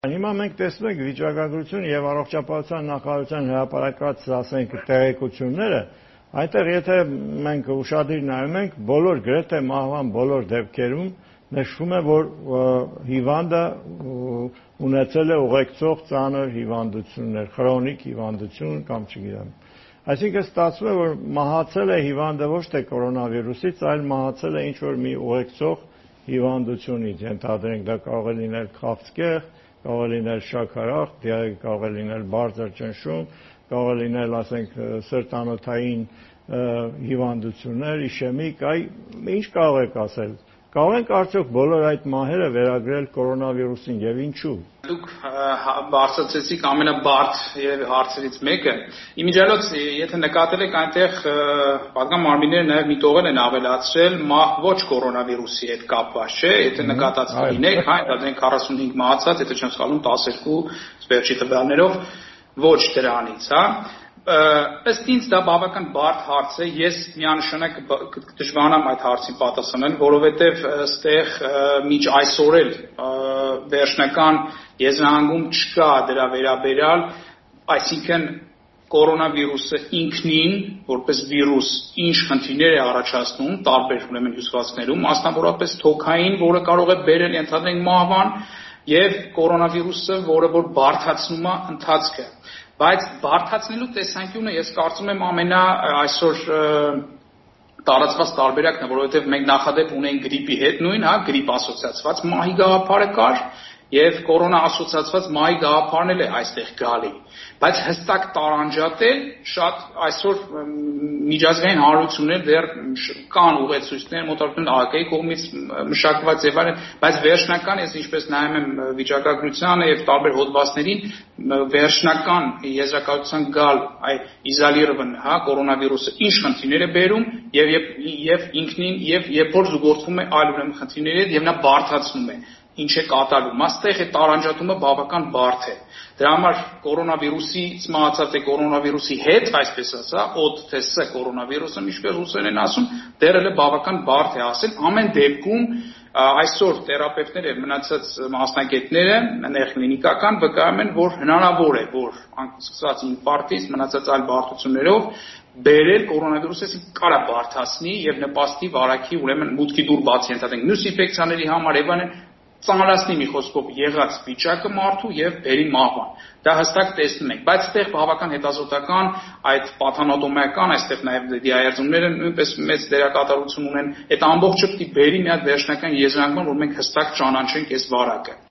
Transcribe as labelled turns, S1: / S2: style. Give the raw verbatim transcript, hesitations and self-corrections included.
S1: Հիմա մենք տեսնում ենք վիճակագրություն եւ առողջապահության նախարարության հրապարակած, ասենք, տեղեկությունները, այնտեղ եթե մենք ուշադիր նայում ենք, բոլոր գրեթե մահվան բոլոր դեպքերում նշվում է, որ հիվանդը ունեցել է ուղեկցող ծանր հիվանդություններ, քրոնիկ հիվանդություն կամ չգիտեմ։ Այսինքն ստացվում է, որ մահացել է հիվանդը ոչ թե կորոնավիրուսից, այլ մահացել է ինչ-որ մի ուղեկցող հիվանդությունից, ենթադրենք դա կարող է լինել քաղցկեղ, կարող է լինել շաքարախ, կարող է լինել բարձր ճնշում, կարող է լինել, ասենք, սրտանոթային հիվանդություններ, իշեմիկ, այ ինչ կարող եք ասել։ Կարող ենք արդյոք բոլոր այդ մահերը վերագրել կորոնավիրուսին եւ ինչու։
S2: Դուք բարձրացրեցիք ամենաբարդ հարցերից մեկը։ Իմիջիալոց, եթե նկատել եք, այնտեղ պատգամ մարմինները նաև միտողել են ավելացրել մահ ոչ կորոնավիրուսի հետ կապված, չէ՞։ Եթե նկատած լինեք, հա, դրանք քառասունհինգ մահացած, եթե չեմ սխալվում, տասներկու վերջի տվյալներով ոչ դրանից, հա։ Ըստ ինձ դա բավական բարդ հարց է, ես միանշանակ դժվարանամ այդ հարցին պատասխանել, որովհետև այստեղ միջ այսօր էլ վերջնական եզրահանգում չկա դրա վերաբերյալ, այսինքն կորոնավիրուսը ինքնին, որպես վիրուս, ինչ խնդիրներ է առաջացնում տարբեր ուրեմն հյուսվածքներում, մասնավորապես թոքային, որը կարող է բերել ենթադրենք մահվան, եւ կորոնավիրուսը, որը որ բարդացնում է ընթացքը։ Բայց բարդացնելու տեսանկյունը ես կարծում եմ ամենա այսօր տարածված տարբերակն է, որովհետև մենք նախադեպ ունենք գրիպի հետ նույն, հա, գրիպ ասոցիացված մահի գաղափարը կար եւ կորոնա ասոցիացված մահի գաղափարն էլ է այստեղ գալի։ Բայց հստակ տարանջատել շատ այսօր միջազգային հանրություններ դեռ կան ուղեցույցներ մոտավորապես ԱԿ-ի կողմից մշակված եւ այլն, բայց վերջնական ես ինչպես նայում եմ վիճակագրությանը եւ տարբեր հոդվածներին, վերջնական եզրակացության գալ այ իզոլիրովան, հա, կորոնավիրուսը ինչ խնդիրներ է բերում եւ եւ ինքնին եւ երբ որ զուգորդվում է այլ ուրեմն խնդիրների հետ եւ նա բարդացնում է ինչ է կատարվում, այստեղ է տարանջատումը բավական բարդ է։ Դրա համար կորոնավիրուսից մահացած է կորոնավիրուսի հետ, այսպես ասա, օդ թե ս կորոնավիրուսը, ինչպես ռուսերեն են ասում, դեռ էլ է բավական բարդ է ասել, ամեն դեպքում այսօր թերապևտները, մնացած մասնագետները, ներկլինիկական վկայում են, որ հնարավոր է, որ սկսած ինֆարկտից, մնացած այլ բարդություններով բերել կորոնավիրուսը, այսինքն կարա բարդացնի եւ նպաստի վարակի ուրեմն մուտքի դուր բացի ենթադրենք մյուս ինֆեկցիաների համար եւ այլն ծանրացնի մի խոսքով եղած վիճակը մարդու եւ բերի մահվան։ Դա հստակ տեսնում ենք, բայց այդտեղ բավական հետազոտական այդ պաթանատոմիական, այստեղ նաեւ դիահերձումները նույնպես մեծ դերակատարություն ունեն։ Այդ ամբողջը պիտի բերի մի հատ վերջնական եզրանկման, որ մենք հստակ ճանաչենք այս վարակը։